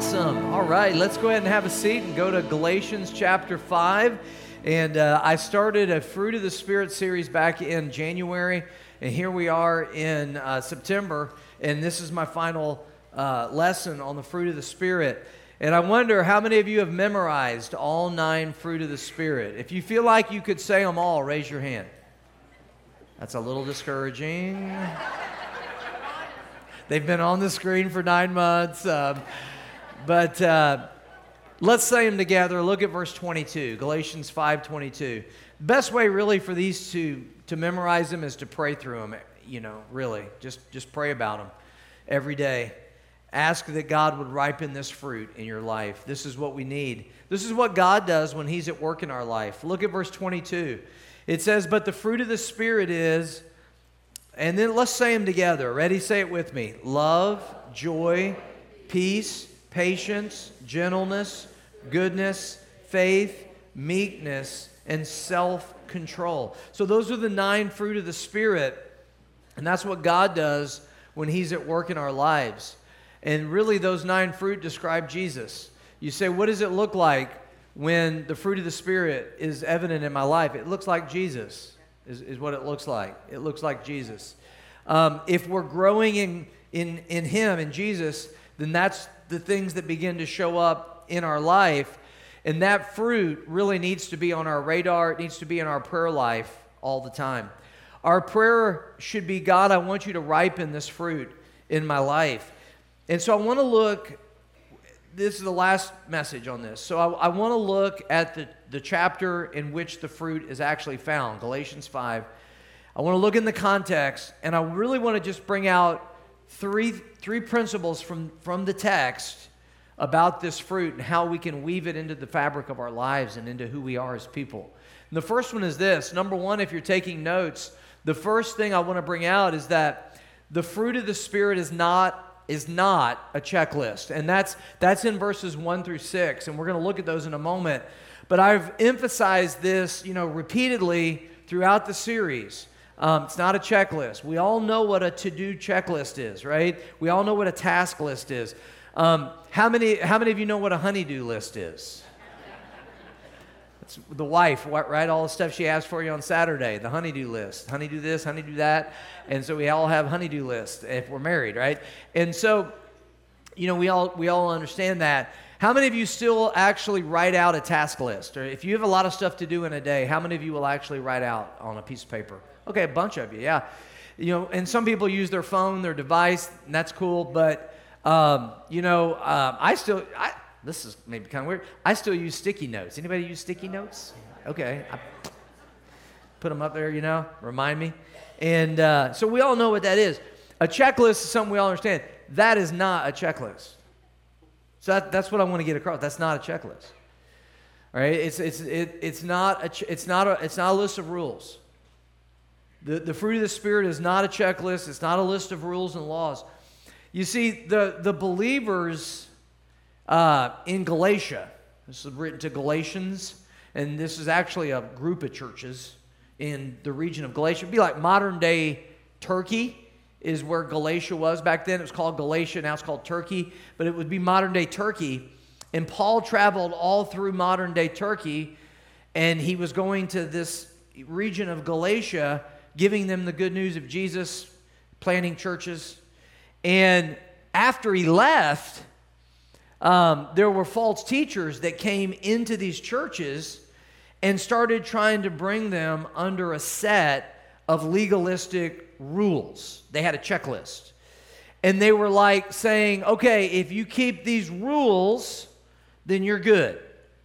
Awesome. All right, let's go ahead and have a seat and go to Galatians chapter 5. And I started a Fruit of the Spirit series back in January, and here we are in September, and this is my final lesson on the fruit of the Spirit. And I wonder how many of you have memorized all 9 fruit of the Spirit. If you feel like you could say them all, raise your hand. That's a little discouraging. They've been on the screen for 9 months. But let's say them together. Look at verse 22, Galatians 5:22. Best way really for these to memorize them is to pray through them, really. Just pray about them every day. Ask that God would ripen this fruit in your life. This is what we need. This is what God does when He's at work in our life. Look at verse 22. It says, but the fruit of the Spirit is, and then let's say them together. Ready? Say it with me. Love, joy, peace, patience, gentleness, goodness, faith, meekness, and self-control. So those are the 9 fruit of the Spirit, and that's what God does when He's at work in our lives. And really those 9 fruit describe Jesus. You say, what does it look like when the fruit of the Spirit is evident in my life? It looks like Jesus is what it looks like. It looks like Jesus. If we're growing in Him, in Jesus, then that's the things that begin to show up in our life. And that fruit really needs to be on our radar. It needs to be in our prayer life all the time. Our prayer should be, God, I want you to ripen this fruit in my life. And so I want to look, this is the last message on this. So I want to look at the chapter in which the fruit is actually found, Galatians 5. I want to look in the context, and I really want to just bring out three principles from the text about this fruit and how we can weave it into the fabric of our lives and into who we are as people. And the first one is this. Number one, if you're taking notes, the first thing I want to bring out is that the fruit of the Spirit is not a checklist. And that's in verses 1 through 6, and we're going to look at those in a moment. But I've emphasized this, repeatedly throughout the series. It's not a checklist. We all know what a to-do checklist is, right? We all know what a task list is. How many of you know what a honey-do list is? It's the wife, right? All the stuff she asked for you on Saturday, the honey-do list. Honey-do this, honey-do that. And so we all have honey-do lists if we're married, right? And so, we all understand that. How many of you still actually write out a task list? Or if you have a lot of stuff to do in a day, how many of you will actually write out on a piece of paper? Okay, a bunch of you, yeah. And some people use their phone, their device, and that's cool. But, this is maybe kind of weird. I still use sticky notes. Anybody use sticky notes? Okay. I put them up there, remind me. And so we all know what that is. A checklist is something we all understand. That is not a checklist. So that's what I want to get across. That's not a checklist. All right? It's not a list of rules. The fruit of the Spirit is not a checklist. It's not a list of rules and laws. You see, the believers in Galatia, this is written to Galatians, and this is actually a group of churches in the region of Galatia. It'd be like modern-day Turkey is where Galatia was. Back then it was called Galatia, now it's called Turkey, but it would be modern-day Turkey. And Paul traveled all through modern-day Turkey, and he was going to this region of Galatia, giving them the good news of Jesus, planting churches. And after he left, there were false teachers that came into these churches and started trying to bring them under a set of legalistic rules. They had a checklist. And they were like saying, okay, if you keep these rules, then you're good.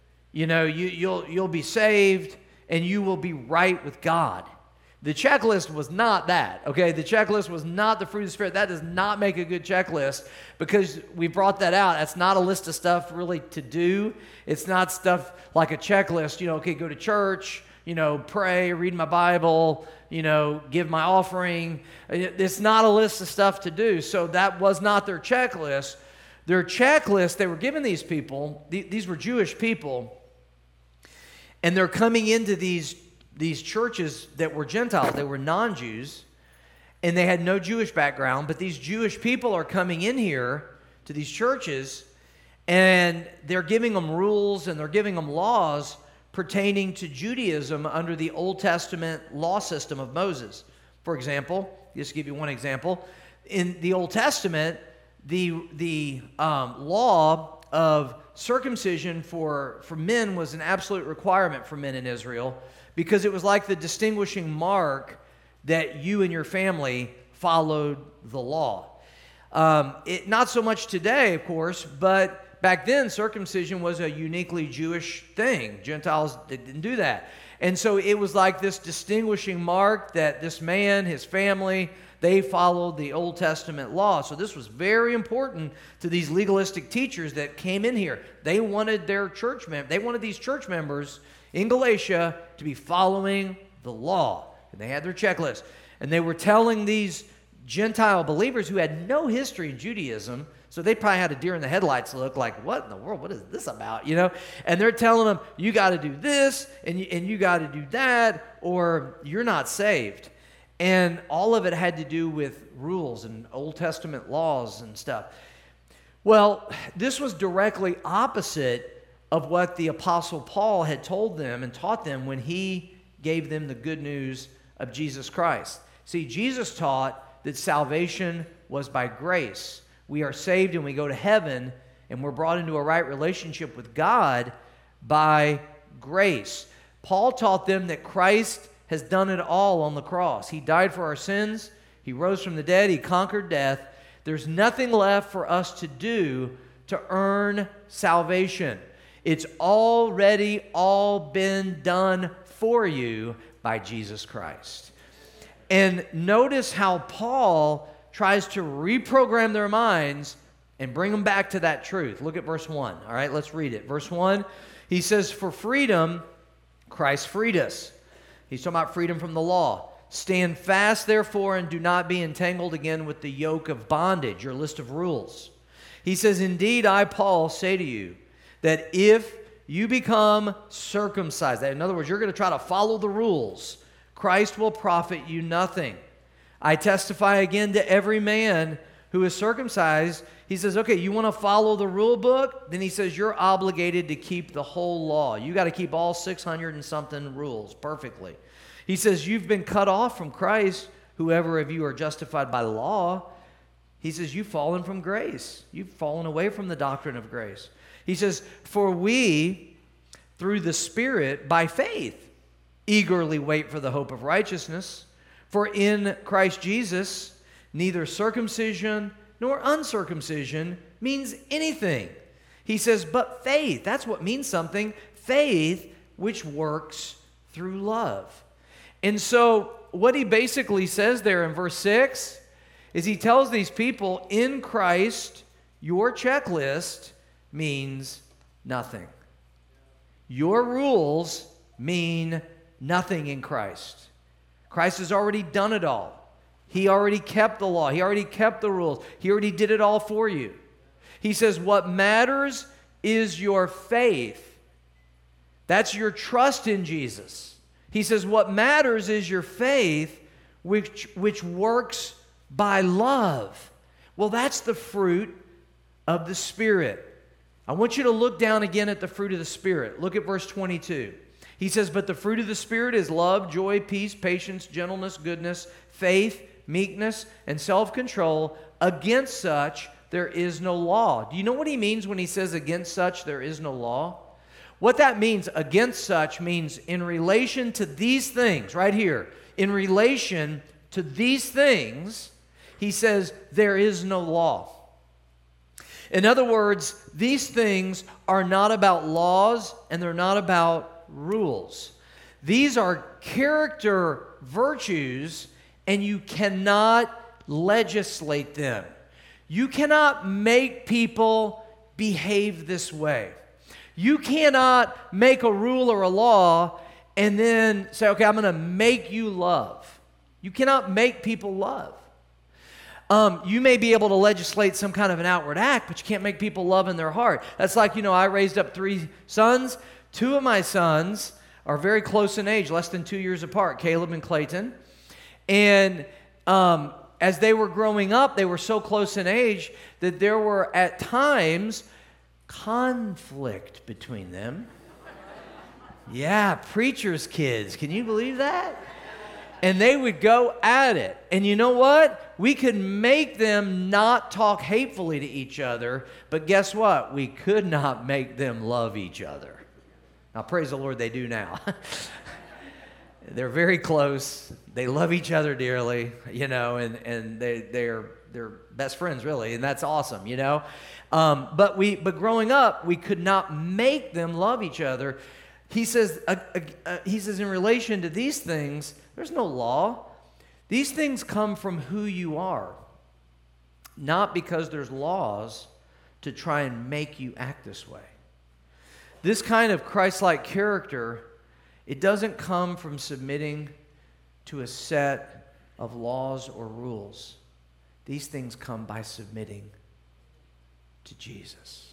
You'll be saved and you will be right with God. The checklist was not that, okay? The checklist was not the fruit of the Spirit. That does not make a good checklist because we brought that out. That's not a list of stuff really to do. It's not stuff like a checklist, okay, go to church, pray, read my Bible, give my offering. It's not a list of stuff to do. So that was not their checklist. Their checklist, they were giving these people, these were Jewish people, and they're coming into these churches that were Gentiles. They were non-Jews, and they had no Jewish background, but these Jewish people are coming in here to these churches, And they're giving them rules and they're giving them laws pertaining to Judaism under the Old Testament law system of Moses. For example, just to give you one example, in the Old Testament, the law of circumcision for men was an absolute requirement for men in Israel, because it was like the distinguishing mark that you and your family followed the law. Not so much today, of course, but back then circumcision was a uniquely Jewish thing. Gentiles didn't do that. And so it was like this distinguishing mark that this man, his family, they followed the Old Testament law. So this was very important to these legalistic teachers that came in here. They wanted these church members in Galatia to be following the law. And they had their checklist. And they were telling these Gentile believers who had no history in Judaism, so they probably had a deer in the headlights look like, what in the world, what is this about, And they're telling them, you got to do this, and you got to do that, or you're not saved. And all of it had to do with rules and Old Testament laws and stuff. Well, this was directly opposite of what the Apostle Paul had told them and taught them when he gave them the good news of Jesus Christ. See, Jesus taught that salvation was by grace. We are saved and we go to heaven, and we're brought into a right relationship with God by grace. Paul taught them that Christ has done it all on the cross. He died for our sins. He rose from the dead. He conquered death. There's nothing left for us to do to earn salvation. It's already all been done for you by Jesus Christ. And notice how Paul tries to reprogram their minds and bring them back to that truth. Look at verse 1. All right, let's read it. Verse 1, he says, "For freedom, Christ freed us." He's talking about freedom from the law. "Stand fast, therefore, and do not be entangled again with the yoke of bondage," your list of rules. He says, "Indeed, I, Paul, say to you that if you become circumcised," in other words, you're going to try to follow the rules, "Christ will profit you nothing. I testify again to every man who is circumcised." He says, okay, you want to follow the rule book? Then he says you're obligated to keep the whole law. You got to keep all 600 and something rules perfectly. He says you've been cut off from Christ, whoever of you are justified by law. He says you've fallen from grace. You've fallen away from the doctrine of grace. He says, "For we, through the Spirit, by faith, eagerly wait for the hope of righteousness. For in Christ Jesus, neither circumcision nor uncircumcision means anything." He says, but faith, that's what means something. Faith which works through love. And so what he basically says there in verse 6 is he tells these people, in Christ, your checklist means nothing. Your rules mean nothing in Christ. Christ has already done it all. He already kept the law. He already kept the rules. He already did it all for you. He says what matters is your faith. That's your trust in Jesus. He says what matters is your faith, which works by love. Well, that's the fruit of the Spirit. I want you to look down again at the fruit of the Spirit. Look at verse 22. He says, "But the fruit of the Spirit is love, joy, peace, patience, gentleness, goodness, faith, meekness, and self-control. Against such there is no law." Do you know what he means when he says against such there is no law? What that means, against such, means in relation to these things, right here, in relation to these things, he says there is no law. In other words, these things are not about laws and they're not about rules. These are character virtues, and you cannot legislate them. You cannot make people behave this way. You cannot make a rule or a law and then say, okay, I'm going to make you love. You cannot make people love. You may be able to legislate some kind of an outward act, but you can't make people love in their heart. That's like, I raised up 3 sons. 2 of my sons are very close in age, less than 2 years apart, Caleb and Clayton. And as they were growing up, they were so close in age that there were at times conflict between them. Yeah, preacher's kids. Can you believe that? And they would go at it. And you know what? We could make them not talk hatefully to each other, but guess what? We could not make them love each other. Now, praise the Lord, they do now. They're very close. They love each other dearly, and they're best friends, really, and that's awesome, But growing up, we could not make them love each other. He says, in relation to these things, there's no law. These things come from who you are, not because there's laws to try and make you act this way. This kind of Christ-like character, it doesn't come from submitting to a set of laws or rules. These things come by submitting to Jesus,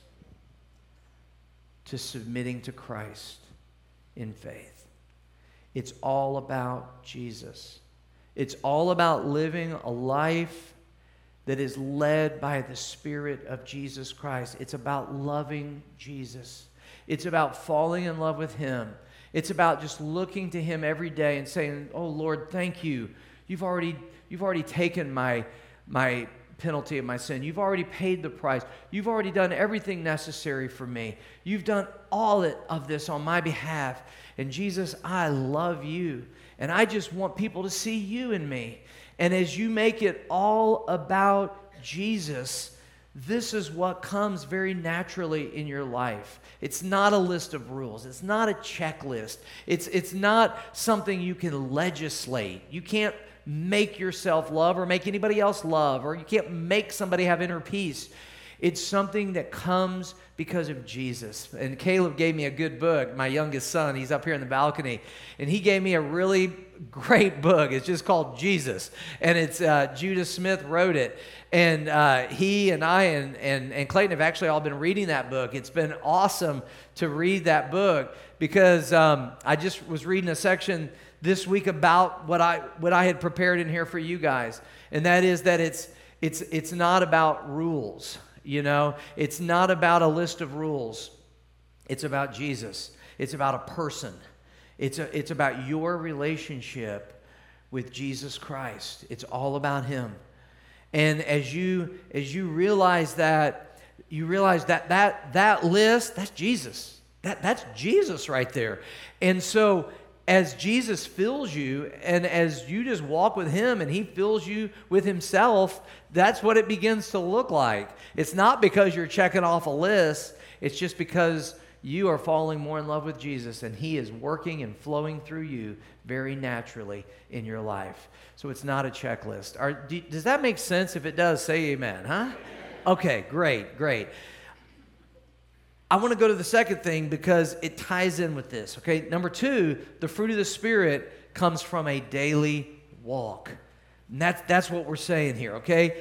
to submitting to Christ in faith. It's all about Jesus. It's all about living a life that is led by the Spirit of Jesus Christ. It's about loving Jesus. It's about falling in love with Him. It's about just looking to Him every day and saying, "Oh Lord, thank you. You've already taken my penalty of my sin. You've already paid the price. You've already done everything necessary for me. You've done all of this on my behalf. And Jesus, I love you. And I just want people to see you in me." And as you make it all about Jesus, this is what comes very naturally in your life. It's not a list of rules. It's not a checklist. It's not something you can legislate. You can't make yourself love or make anybody else love, or you can't make somebody have inner peace. It's something that comes because of Jesus. And Caleb gave me a good book, my youngest son. He's up here in the balcony. And he gave me a really great book. It's just called Jesus. And it's Judah Smith wrote it. And he and I and Clayton have actually all been reading that book. It's been awesome to read that book because I just was reading a section this week about what I had prepared in here for you guys. And that is that it's not about rules. It's not about a list of rules. It's about Jesus. It's about a person. It's about your relationship with Jesus Christ. It's all about Him. And as you realize that, that list, that's Jesus. That's Jesus right there. And so as Jesus fills you, and as you just walk with Him and He fills you with Himself, that's what it begins to look like. It's not because you're checking off a list. It's just because you are falling more in love with Jesus, and He is working and flowing through you very naturally in your life. So it's not a checklist. Does that make sense? If it does, say amen, huh? Okay, great. I want to go to the second thing because it ties in with this, okay? Number 2, the fruit of the Spirit comes from a daily walk. And that's what we're saying here, okay?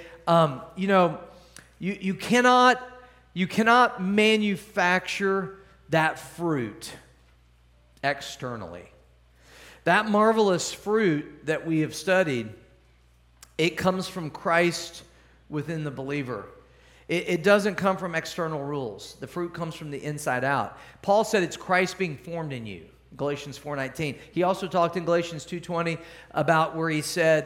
You cannot manufacture that fruit externally. That marvelous fruit that we have studied, it comes from Christ within the believer. It doesn't come from external rules. The fruit comes from the inside out. Paul said it's Christ being formed in you, Galatians 4:19. He also talked in Galatians 2:20 about where he said,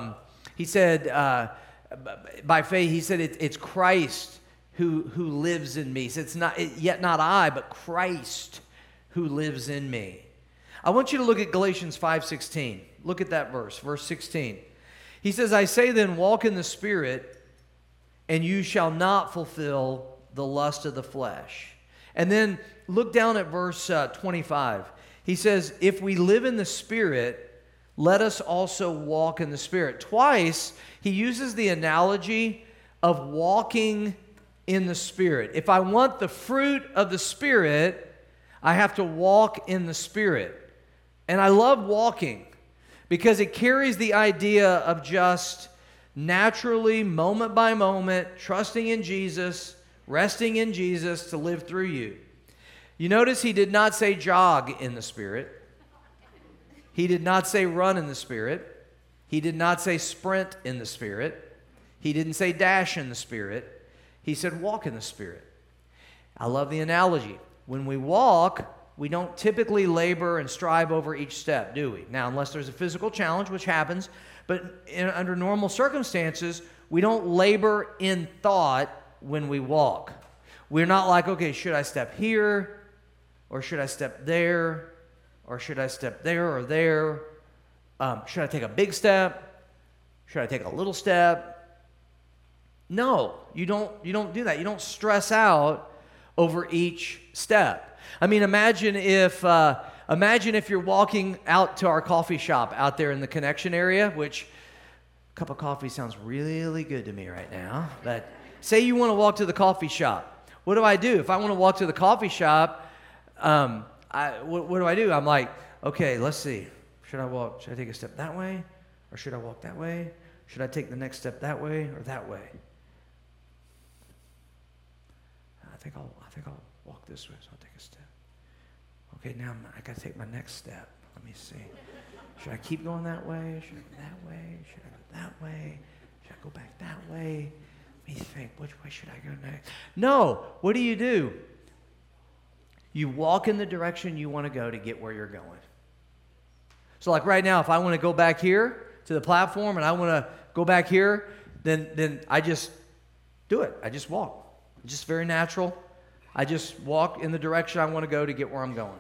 by faith, he said it's Christ who lives in me. So it's not yet not I, but Christ who lives in me. I want you to look at Galatians 5:16. Look at that verse 16. He says, "I say then, walk in the Spirit, and you shall not fulfill the lust of the flesh." And then look down at verse 25. He says, "If we live in the Spirit, let us also walk in the Spirit." Twice, he uses the analogy of walking in the Spirit. If I want the fruit of the Spirit, I have to walk in the Spirit. And I love walking because it carries the idea of just naturally, moment by moment, trusting in Jesus, resting in Jesus to live through you. You notice he did not say jog in the Spirit. He did not say run in the Spirit. He did not say sprint in the Spirit. He didn't say dash in the Spirit. He said walk in the Spirit. I love the analogy. When we walk, we don't typically labor and strive over each step, do we? Now, unless there's a physical challenge, which happens, but under normal circumstances, we don't labor in thought when we walk. We're not like, okay, should I step here, or should I step there, or should I step there or there? Should I take a big step? Should I take a little step? No, you don't do that. You don't stress out over each step. I mean, imagine if you're walking out to our coffee shop out there in the Connection area, which a cup of coffee sounds really good to me right now. But say you want to walk to the coffee shop. What do? If I want to walk to the coffee shop, what do? I'm like, okay, let's see. Should I take a step that way? Or should I walk that way? Should I take the next step that way or that way? I think I'll walk this way, so I'll take a step. Okay, now I got to take my next step. Let me see. Should I keep going that way? Should I go that way? Should I go that way? Should I go back that way? Let me think, which way should I go next? No, what do? You walk in the direction you want to go to get where you're going. So like right now, if I want to go back here to the platform and I want to go back here, then I just do it. I just walk. It's just very natural. I just walk in the direction I want to go to get where I'm going.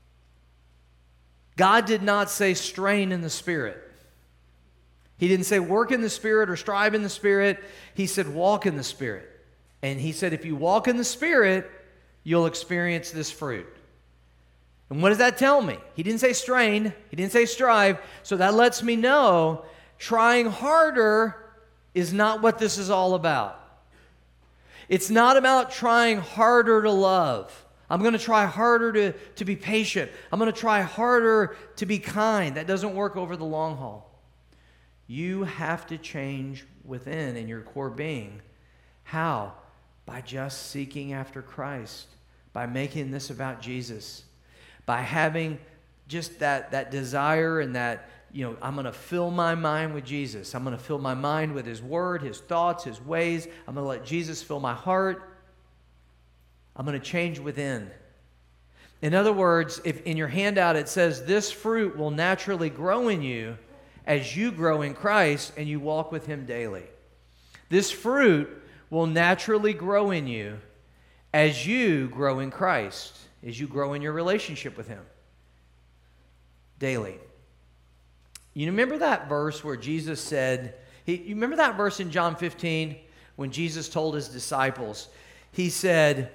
God did not say strain in the Spirit. He didn't say work in the Spirit or strive in the Spirit. He said walk in the Spirit. And he said if you walk in the Spirit, you'll experience this fruit. And what does that tell me? He didn't say strain. He didn't say strive. So that lets me know trying harder is not what this is all about. It's not about trying harder to love. I'm going to try harder to be patient. I'm going to try harder to be kind. That doesn't work over the long haul. You have to change within in your core being. How? By just seeking after Christ. By making this about Jesus. By having just that desire and that, I'm going to fill my mind with Jesus. I'm going to fill my mind with His Word, His thoughts, His ways. I'm going to let Jesus fill my heart. I'm going to change within. In other words, if in your handout it says this fruit will naturally grow in you as you grow in Christ and you walk with Him daily. This fruit will naturally grow in you as you grow in Christ, as you grow in your relationship with Him daily. You remember that verse where Jesus said, you remember that verse in John 15 when Jesus told His disciples, He said,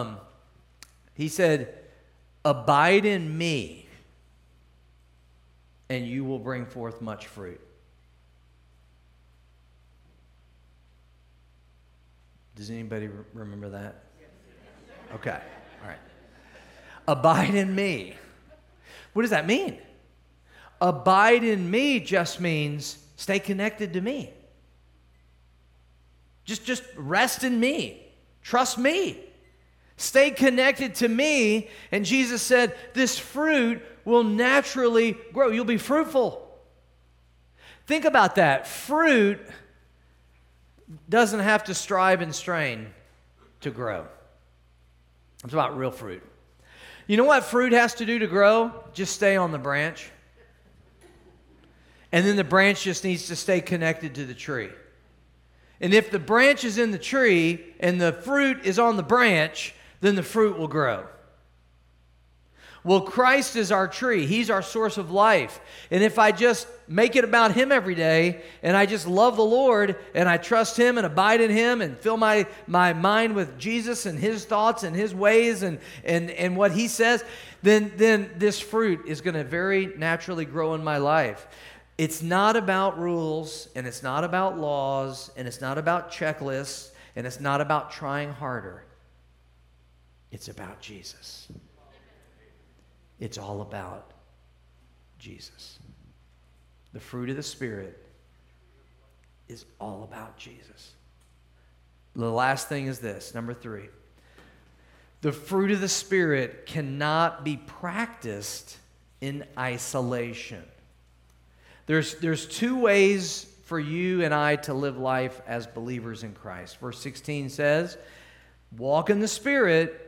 abide in me and you will bring forth much fruit. Does anybody remember that? Okay, all right. Abide in me. What does that mean? Abide in me just means stay connected to me. Just rest in me. Trust me. Stay connected to me. And Jesus said, this fruit will naturally grow. You'll be fruitful. Think about that. Fruit doesn't have to strive and strain to grow. I'm talking about real fruit. You know what fruit has to do to grow? Just stay on the branch. And then the branch just needs to stay connected to the tree. And if the branch is in the tree and the fruit is on the branch, then the fruit will grow. Well, Christ is our tree. He's our source of life. And if I just make it about Him every day, and I just love the Lord, and I trust Him and abide in Him and fill my mind with Jesus and His thoughts and His ways and what He says, then this fruit is going to very naturally grow in my life. It's not about rules, and it's not about laws, and it's not about checklists, and it's not about trying harder. It's about Jesus. It's all about Jesus. The fruit of the Spirit is all about Jesus. The last thing is this, number 3. The fruit of the Spirit cannot be practiced in isolation. There's 2 ways for you and I to live life as believers in Christ. Verse 16 says, walk in the Spirit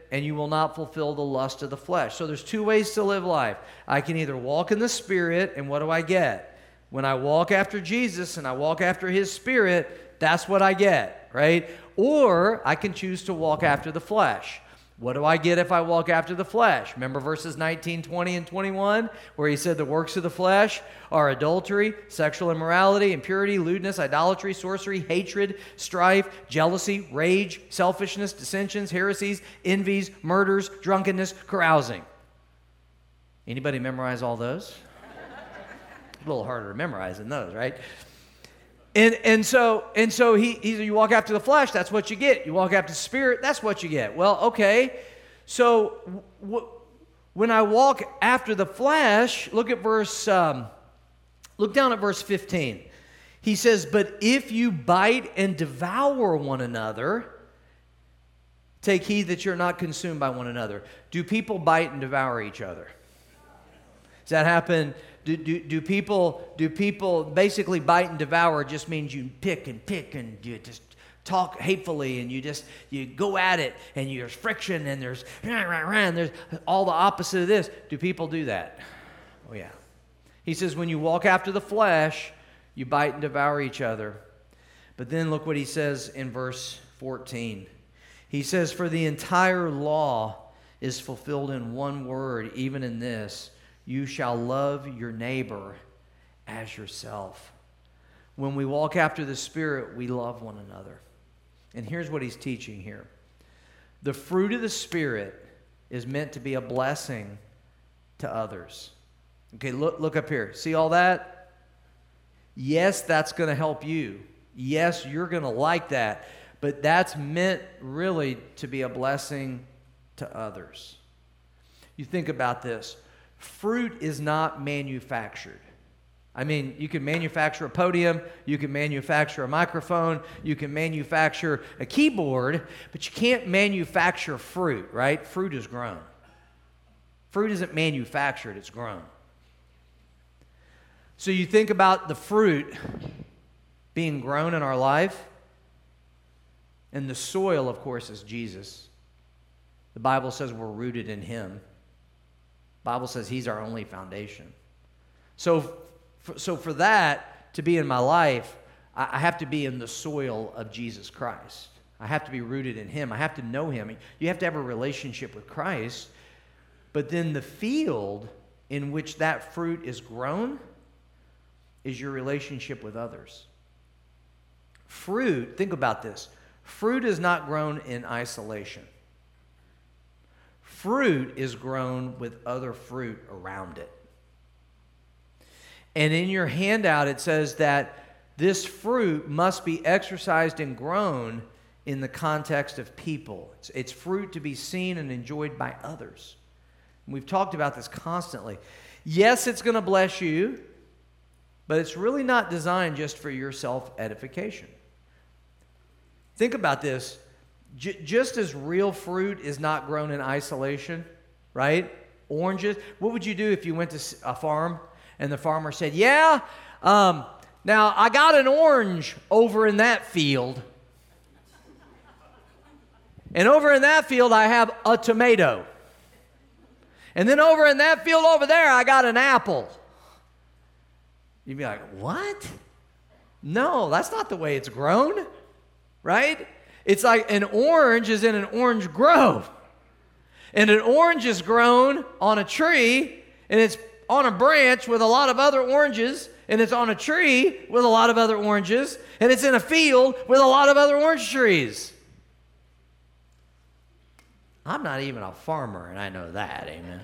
and you will not fulfill the lust of the flesh. So there's two ways to live life. I can either walk in the Spirit, and what do I get? When I walk after Jesus and I walk after His Spirit, that's what I get, right? Or I can choose to walk after the flesh. What do I get if I walk after the flesh? Remember verses 19, 20, and 21, where he said the works of the flesh are adultery, sexual immorality, impurity, lewdness, idolatry, sorcery, hatred, strife, jealousy, rage, selfishness, dissensions, heresies, envies, murders, drunkenness, carousing. Anybody memorize all those? A little harder to memorize than those, right? And so you walk after the flesh, that's what you get. You walk after the Spirit, that's what you get. Well, okay. So when I walk after the flesh, look down at verse 15. He says, "But if you bite and devour one another, take heed that you're not consumed by one another." Do people bite and devour each other? Does that happen? Do people basically bite and devour just means you pick and you just talk hatefully and you go at it and there's friction and there's all the opposite of this. Do people do that? Oh yeah. He says when you walk after the flesh, you bite and devour each other. But then look what he says in verse 14. He says, "For the entire law is fulfilled in one word, even in this: you shall love your neighbor as yourself." When we walk after the Spirit, we love one another. And here's what he's teaching here. The fruit of the Spirit is meant to be a blessing to others. Okay, look up here. See all that? Yes, that's going to help you. Yes, you're going to like that. But that's meant really to be a blessing to others. You think about this. Fruit is not manufactured. I mean, you can manufacture a podium, you can manufacture a microphone, you can manufacture a keyboard, but you can't manufacture fruit, right? Fruit is grown. Fruit isn't manufactured, it's grown. So you think about the fruit being grown in our life, and the soil, of course, is Jesus. The Bible says we're rooted in Him. The Bible says He's our only foundation. So for that to be in my life, I have to be in the soil of Jesus Christ. I have to be rooted in Him. I have to know Him. You have to have a relationship with Christ. But then the field in which that fruit is grown is your relationship with others. Fruit, think about this. Fruit is not grown in isolation. Fruit is grown with other fruit around it. And in your handout, it says that this fruit must be exercised and grown in the context of people. It's fruit to be seen and enjoyed by others. And we've talked about this constantly. Yes, it's going to bless you, but it's really not designed just for your self-edification. Think about this. Just as real fruit is not grown in isolation, right? Oranges. What would you do if you went to a farm and the farmer said, now I got an orange over in that field. And over in that field I have a tomato. And then over in that field over there I got an apple. You'd be like, what? No, that's not the way it's grown, right? It's like an orange is in an orange grove. And an orange is grown on a tree, and it's on a branch with a lot of other oranges, and it's on a tree with a lot of other oranges, and it's in a field with a lot of other orange trees. I'm not even a farmer, and I know that, amen.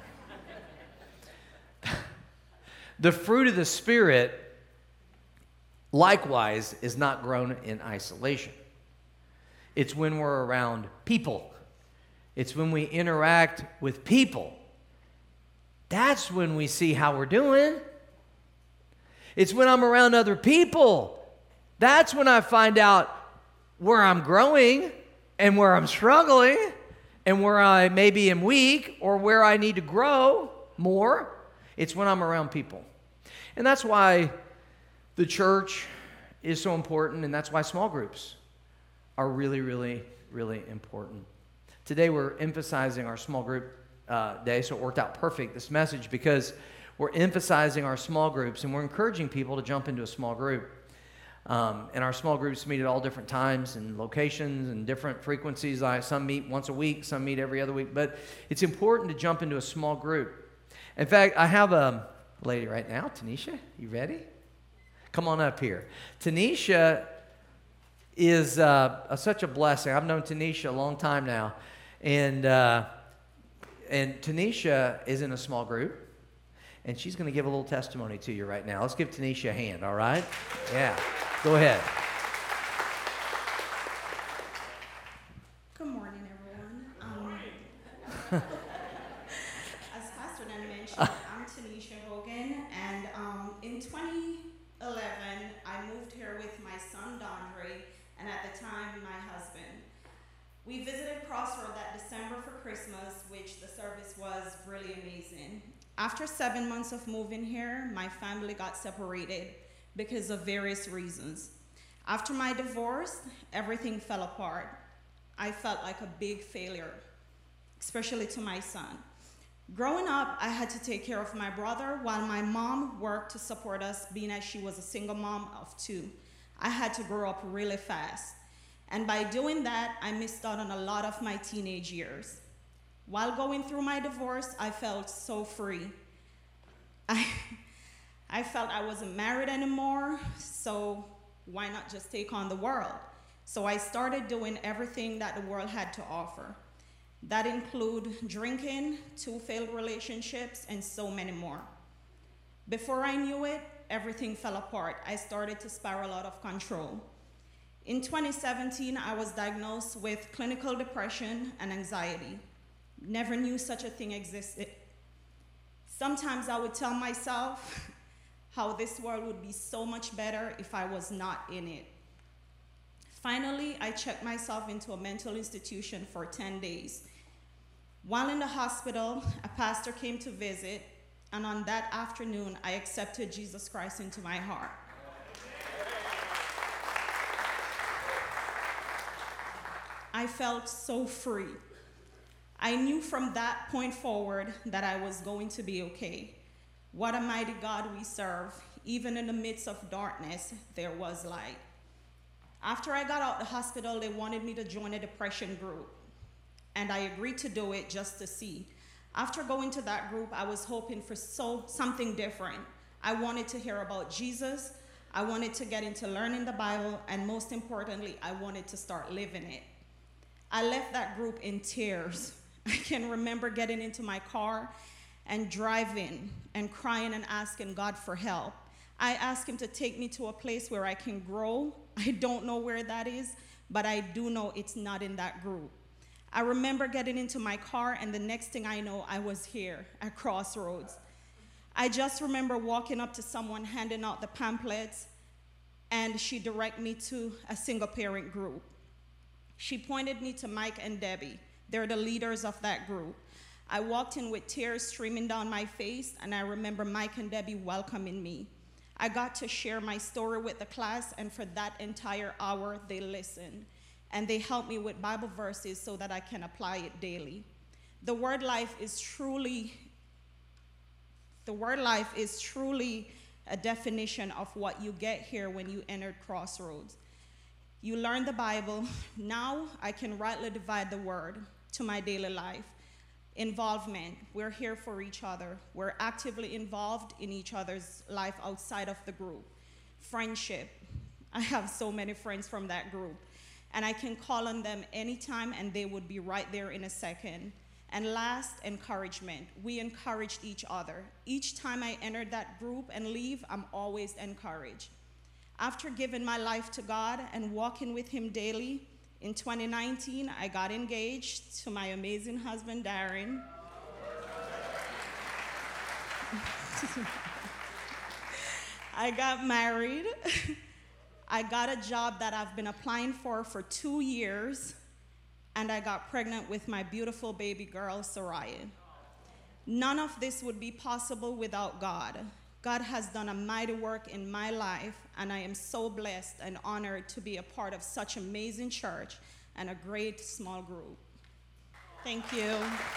The fruit of the Spirit, likewise, is not grown in isolation. It's when we're around people. It's when we interact with people. That's when we see how we're doing. It's when I'm around other people. That's when I find out where I'm growing and where I'm struggling and where I maybe am weak or where I need to grow more. It's when I'm around people. And that's why the church is so important, and that's why small groups are really, really, really important. today we're emphasizing our small group day, so it worked out perfect, this message, because we're emphasizing our small groups, and we're encouraging people to jump into a small group. And our small groups meet at all different times and locations and different frequencies. Some meet once a week, some meet every other week. But it's important to jump into a small group. In fact, I have a lady right now, Tanisha. You ready? Come on up here. Tanisha is such a blessing. I've known Tanisha a long time now. And Tanisha is in a small group. And she's going to give a little testimony to you right now. Let's give Tanisha a hand, all right? Yeah. Go ahead. Good morning, everyone. As Pastor Dan mentioned, I'm Tanisha Hogan, and in 2011, I moved here with my son, Dondre, and at the time, my husband. We visited Crossroad that December for Christmas, which the service was really amazing. After 7 months of moving here, my family got separated because of various reasons. After my divorce, everything fell apart. I felt like a big failure, especially to my son. Growing up, I had to take care of my brother while my mom worked to support us, being as she was a single mom of 2. I had to grow up really fast. And by doing that, I missed out on a lot of my teenage years. While going through my divorce, I felt so free. I felt I wasn't married anymore, so why not just take on the world? So I started doing everything that the world had to offer. That included drinking, 2 failed relationships, and so many more. Before I knew it, everything fell apart. I started to spiral out of control. In 2017, I was diagnosed with clinical depression and anxiety. Never knew such a thing existed. Sometimes I would tell myself how this world would be so much better if I was not in it. Finally, I checked myself into a mental institution for 10 days. While in the hospital, a pastor came to visit, and on that afternoon, I accepted Jesus Christ into my heart. I felt so free. I knew from that point forward that I was going to be okay. What a mighty God we serve. Even in the midst of darkness, there was light. After I got out of the hospital, they wanted me to join a depression group, and I agreed to do it just to see. After going to that group, I was hoping for something different. I wanted to hear about Jesus. I wanted to get into learning the Bible, and most importantly, I wanted to start living it. I left that group in tears. I can remember getting into my car and driving and crying and asking God for help. I asked him to take me to a place where I can grow. I don't know where that is, but I do know it's not in that group. I remember getting into my car, and the next thing I know, I was here at Crossroads. I just remember walking up to someone, handing out the pamphlets, and she directed me to a single parent group. She pointed me to Mike and Debbie. They're the leaders of that group. I walked in with tears streaming down my face, and I remember Mike and Debbie welcoming me. I got to share my story with the class, and for that entire hour, they listened. And they helped me with Bible verses so that I can apply it daily. The word life is truly a definition of what you get here when you entered Crossroads. You learn the Bible. Now I can rightly divide the word to my daily life. Involvement. We're here for each other. We're actively involved in each other's life outside of the group. Friendship. I have so many friends from that group, and I can call on them anytime and they would be right there in a second. And last, encouragement. We encouraged each other. Each time I entered that group and leave, I'm always encouraged. After giving my life to God and walking with him daily, in 2019, I got engaged to my amazing husband, Darren. I got married. I got a job that I've been applying for 2 years, and I got pregnant with my beautiful baby girl, Soraya. None of this would be possible without God. God has done a mighty work in my life, and I am so blessed and honored to be a part of such amazing church and a great small group. Thank you.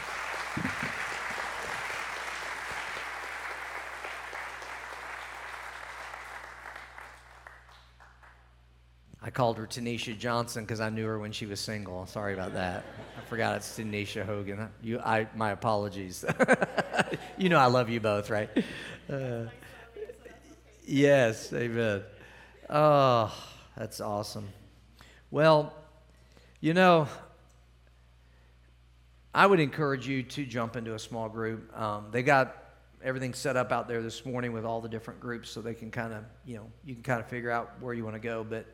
I called her Tanisha Johnson because I knew her when she was single. Sorry about that. I forgot it's Tanisha Hogan. My apologies. You know I love you both, right? Yes, amen. Oh, that's awesome. Well, you know, I would encourage you to jump into a small group. They got everything set up out there this morning with all the different groups, so they can kind of, you can kind of figure out where you want to go. But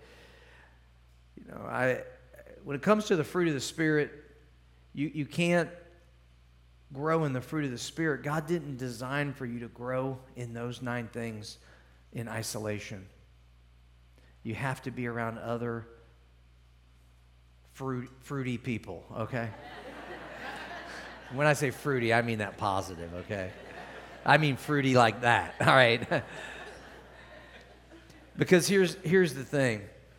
when it comes to the fruit of the Spirit, you can't grow in the fruit of the Spirit. God didn't design for you to grow in those 9 things in isolation. You have to be around other fruity people, okay? When I say fruity, I mean that positive, okay? I mean fruity like that, all right? Because here's the thing.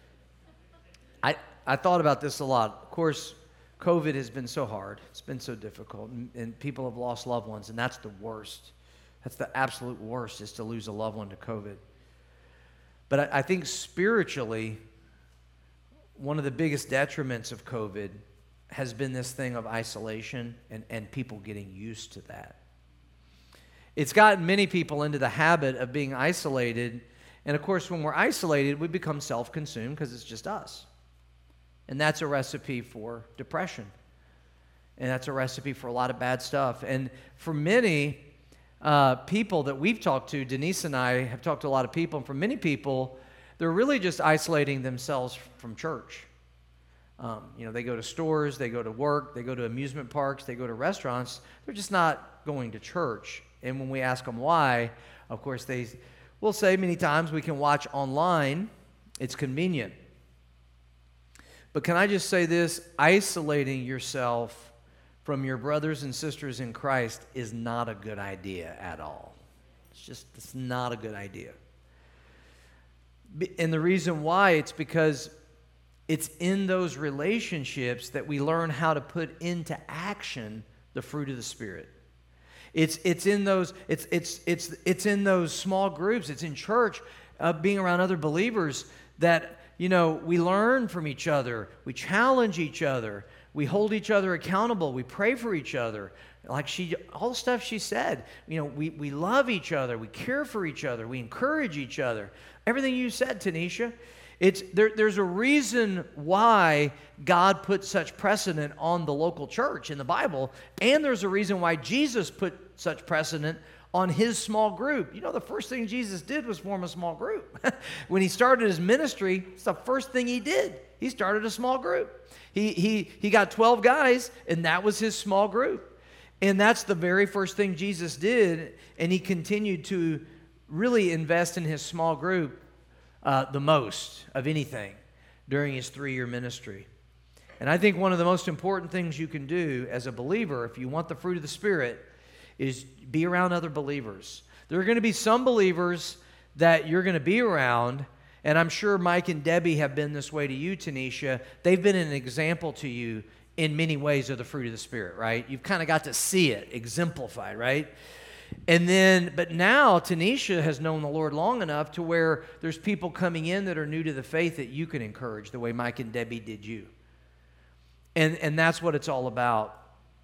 I thought about this a lot. Of course, COVID has been so hard. It's been so difficult, and people have lost loved ones, and that's the worst. That's the absolute worst, is to lose a loved one to COVID. But I think spiritually, one of the biggest detriments of COVID has been this thing of isolation and people getting used to that. It's gotten many people into the habit of being isolated, and of course, when we're isolated, we become self-consumed because it's just us. And that's a recipe for depression. And that's a recipe for a lot of bad stuff. And for many people that we've talked to, Denise and I have talked to a lot of people, and for many people, they're really just isolating themselves from church. They go to stores, they go to work, they go to amusement parks, they go to restaurants. They're just not going to church. And when we ask them why, of course, they will say many times, we can watch online. It's convenient. But can I just say this? Isolating yourself from your brothers and sisters in Christ is not a good idea at all. It's not a good idea. And the reason why, it's because it's in those relationships that we learn how to put into action the fruit of the Spirit. It's in those small groups. It's in church, being around other believers that we learn from each other, we challenge each other, we hold each other accountable, we pray for each other. Like all the stuff she said, we love each other, we care for each other, we encourage each other. Everything you said, Tanisha, there's a reason why God put such precedent on the local church in the Bible, and there's a reason why Jesus put such precedent on his small group. The first thing Jesus did was form a small group. When he started his ministry, it's the first thing he did. He started a small group. He got 12 guys, and that was his small group. And that's the very first thing Jesus did, and he continued to really invest in his small group the most of anything during his 3-year ministry. And I think one of the most important things you can do as a believer, if you want the fruit of the Spirit, is be around other believers. There are going to be some believers that you're going to be around, and I'm sure Mike and Debbie have been this way to you, Tanisha. They've been an example to you in many ways of the fruit of the Spirit, right? You've kind of got to see it exemplified, right? But now Tanisha has known the Lord long enough to where there's people coming in that are new to the faith that you can encourage the way Mike and Debbie did you. And that's what it's all about.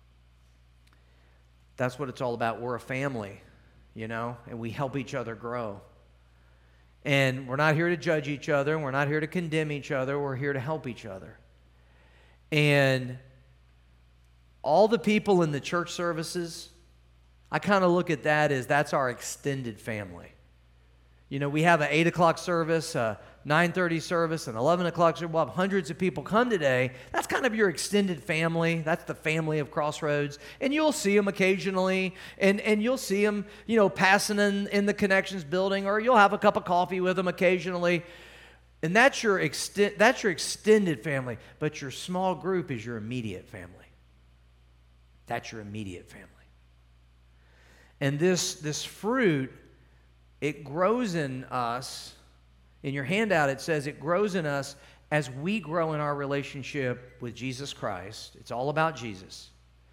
That's what it's all about. We're a family, and we help each other grow. And we're not here to judge each other. We're not here to condemn each other. We're here to help each other. And all the people in the church services, I kind of look at that as that's our extended family. We have an 8 o'clock service, a 9:30 service, an 11 o'clock service. We'll have hundreds of people come today. That's kind of your extended family. That's the family of Crossroads. And you'll see them occasionally, and you'll see them, passing in the Connections building, or you'll have a cup of coffee with them occasionally. And that's your extended family. But your small group is your immediate family. That's your immediate family. And this fruit, it grows in us. In your handout, it says it grows in us as we grow in our relationship with Jesus Christ. It's all about Jesus.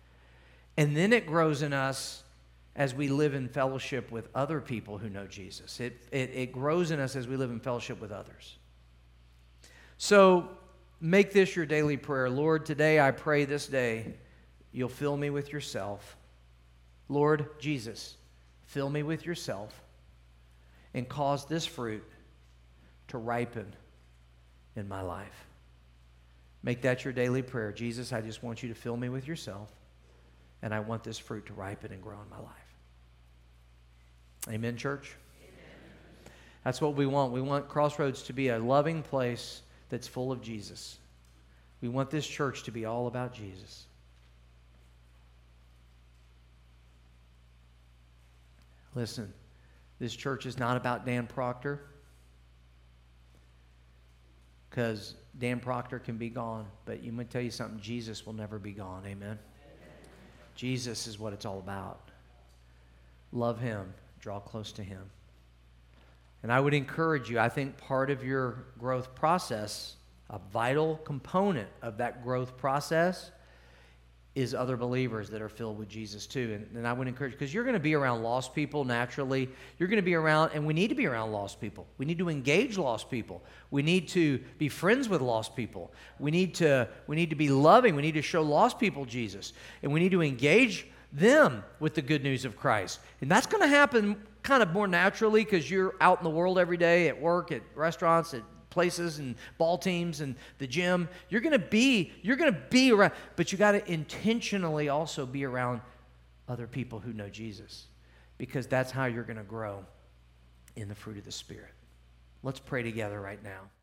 And then it grows in us as we live in fellowship with other people who know Jesus. It grows in us as we live in fellowship with others. So make this your daily prayer. Lord, today I pray this day you'll fill me with yourself. Lord Jesus, fill me with yourself and cause this fruit to ripen in my life. Make that your daily prayer. Jesus, I just want you to fill me with yourself, and I want this fruit to ripen and grow in my life. Amen, church? Amen. That's what we want. We want Crossroads to be a loving place that's full of Jesus. We want this church to be all about Jesus. Listen, this church is not about Dan Proctor, because Dan Proctor can be gone, but you might tell you something, Jesus will never be gone. Amen? Jesus is what it's all about. Love him. Draw close to him. And I would encourage you, I think part of your growth process, a vital component of that growth process, is other believers that are filled with Jesus too. And I would encourage, because you're going to be around lost people naturally. You're going to be around, and we need to be around lost people. We need to engage lost people. We need to be friends with lost people. We need to be loving. We need to show lost people Jesus. And we need to engage them with the good news of Christ. And that's going to happen kind of more naturally because you're out in the world every day, at work, at restaurants, at places and ball teams and the gym. You're going to be around, but you got to intentionally also be around other people who know Jesus, because that's how you're going to grow in the fruit of the Spirit. Let's pray together right now.